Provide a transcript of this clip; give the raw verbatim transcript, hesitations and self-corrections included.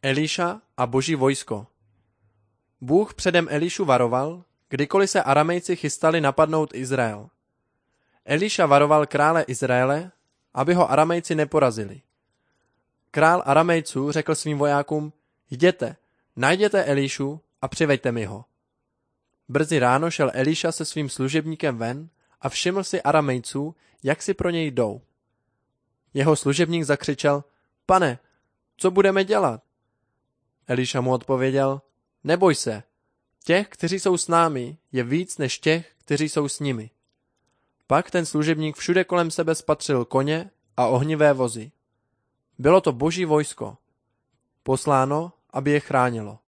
Eliša a boží vojsko. Bůh předem Elišu varoval, kdykoliv se Aramejci chystali napadnout Izrael. Eliša varoval krále Izraele, aby ho Aramejci neporazili. Král Aramejců řekl svým vojákům: jděte, najděte Elišu a přiveďte mi ho. Brzy ráno šel Eliša se svým služebníkem ven a všiml si Aramejců, jak si pro něj jdou. Jeho služebník zakřičel: Pane, co budeme dělat? Eliša mu odpověděl: neboj se, těch, kteří jsou s námi, je víc než těch, kteří jsou s nimi. Pak ten služebník všude kolem sebe spatřil koně a ohnivé vozy. Bylo to boží vojsko, posláno, aby je chránilo.